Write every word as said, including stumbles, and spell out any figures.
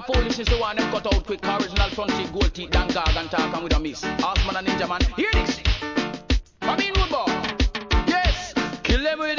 foolish is the one them cut out quick. Original front seat, gold teeth, dan gag and talk and with a miss. Horseman and ninja man, hear this. Come in, wood boy. Yes, kill them with